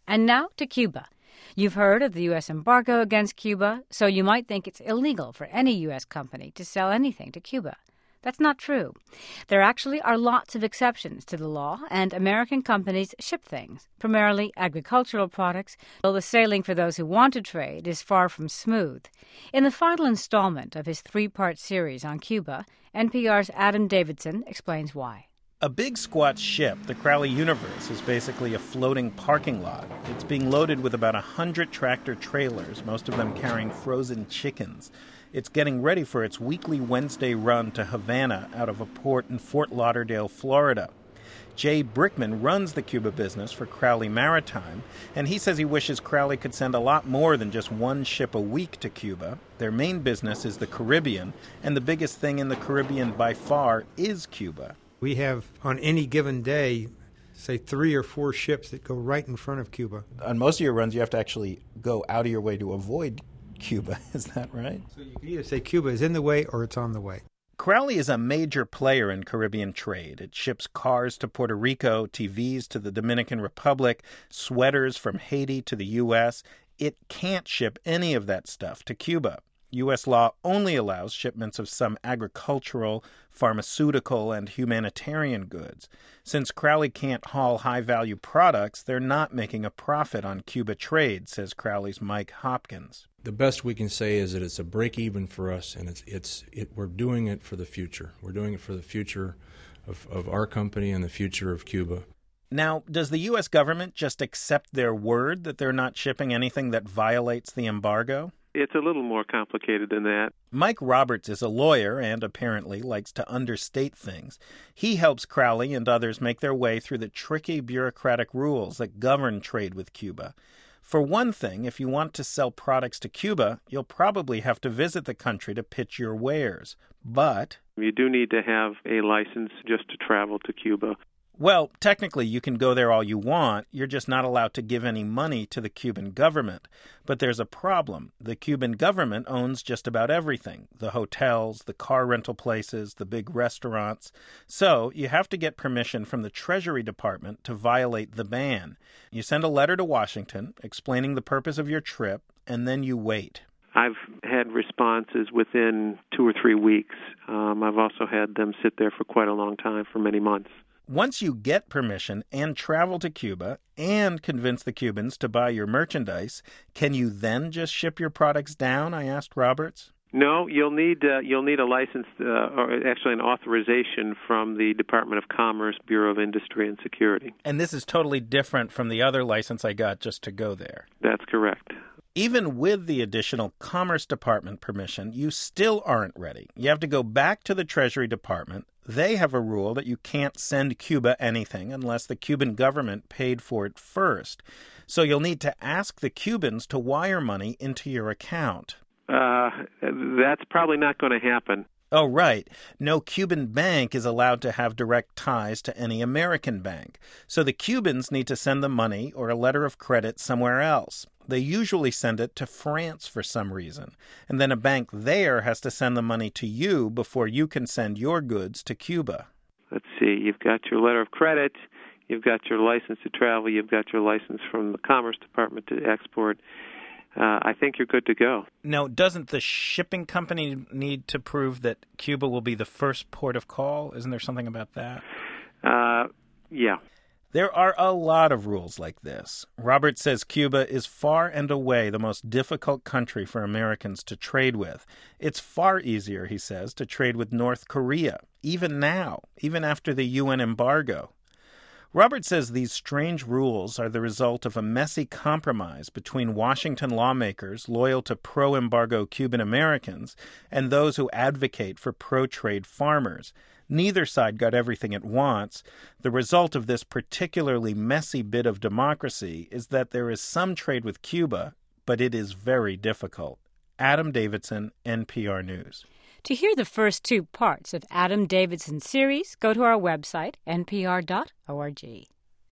And now to Cuba. You've heard of the U.S. embargo against Cuba, so you might think it's illegal for any U.S. company to sell anything to Cuba. That's not true. There actually are lots of exceptions to the law, and American companies ship things, primarily agricultural products, though the sailing for those who want to trade is far from smooth. In the final installment of his three-part series on Cuba, NPR's Adam Davidson explains why. A big squat ship, the Crowley Universe, is basically a floating parking lot. It's being loaded with about 100 tractor trailers, most of them carrying frozen chickens. It's getting ready for its weekly Wednesday run to Havana out of a port in Fort Lauderdale, Florida. Jay Brickman runs the Cuba business for Crowley Maritime, and he says he wishes Crowley could send a lot more than just one ship a week to Cuba. Their main business is the Caribbean, and the biggest thing in the Caribbean by far is Cuba. We have, on any given day, say 3 or 4 ships that go right in front of Cuba. On most of your runs, you have to actually go out of your way to avoid Cuba. Is that right? So you can either say Cuba is in the way or it's on the way. Crowley is a major player in Caribbean trade. It ships cars to Puerto Rico, TVs to the Dominican Republic, sweaters from Haiti to the U.S. It can't ship any of that stuff to Cuba. U.S. law only allows shipments of some agricultural, pharmaceutical, and humanitarian goods. Since Crowley can't haul high-value products, they're not making a profit on Cuba trade, says Crowley's Mike Hopkins. The best we can say is that it's a break-even for us, and we're doing it for the future. We're doing it for the future of our company and the future of Cuba. Now, does the U.S. government just accept their word that they're not shipping anything that violates the embargo? It's a little more complicated than that. Mike Roberts is a lawyer and apparently likes to understate things. He helps Crowley and others make their way through the tricky bureaucratic rules that govern trade with Cuba. For one thing, if you want to sell products to Cuba, you'll probably have to visit the country to pitch your wares. But you do need to have a license just to travel to Cuba. Well, technically, you can go there all you want. You're just not allowed to give any money to the Cuban government. But there's a problem. The Cuban government owns just about everything. The hotels, the car rental places, the big restaurants. So you have to get permission from the Treasury Department to violate the ban. You send a letter to Washington explaining the purpose of your trip, and then you wait. I've had responses within 2 or 3 weeks. I've also had them sit there for quite a long time, for many months. Once you get permission and travel to Cuba and convince the Cubans to buy your merchandise, can you then just ship your products down? I asked Roberts. No, you'll need a license, or actually an authorization from the Department of Commerce, Bureau of Industry and Security. And this is totally different from the other license I got just to go there. That's correct. Even with the additional Commerce Department permission, you still aren't ready. You have to go back to the Treasury Department. They have a rule that you can't send Cuba anything unless the Cuban government paid for it first. So you'll need to ask the Cubans to wire money into your account. That's probably not going to happen. Oh, right. No Cuban bank is allowed to have direct ties to any American bank. So the Cubans need to send the money or a letter of credit somewhere else. They usually send it to France for some reason. And then a bank there has to send the money to you before you can send your goods to Cuba. Let's see. You've got your letter of credit. You've got your license to travel. You've got your license from the Commerce Department to export. I think you're good to go. Now, doesn't the shipping company need to prove that Cuba will be the first port of call? Isn't there something about that? Yeah. There are a lot of rules like this. Robert says Cuba is far and away the most difficult country for Americans to trade with. It's far easier, he says, to trade with North Korea, even now, even after the UN embargo. Robert says these strange rules are the result of a messy compromise between Washington lawmakers loyal to pro-embargo Cuban Americans and those who advocate for pro-trade farmers. Neither side got everything it wants. The result of this particularly messy bit of democracy is that there is some trade with Cuba, but it is very difficult. Adam Davidson, NPR News. To hear the first 2 parts of Adam Davidson's series, go to our website, npr.org.